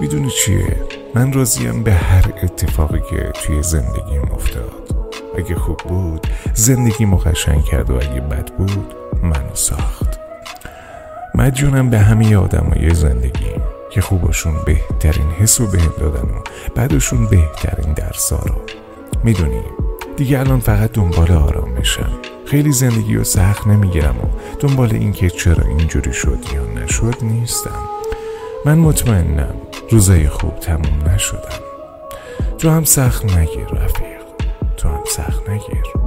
میدونی چیه؟ من راضیم به هر اتفاقی که توی زندگیم افتاد. اگه خوب بود زندگیمو قشنگ کرد و اگه بد بود منو ساخت. مدیونم به همه آدمای زندگیم که خوبشون بهترین حسو بهم دادن و بعدشون بهترین درسا رو. میدونی دیگه الان فقط دنبال آرامشم. خیلی زندگی رو سخت نمیگیرم و دنبال این که چرا اینجوری شد یا نشد نیستم. من مطمئنم روزای خوب تموم نشدن. تو هم سخت نگیر رفیق، تو هم سخت نگیر.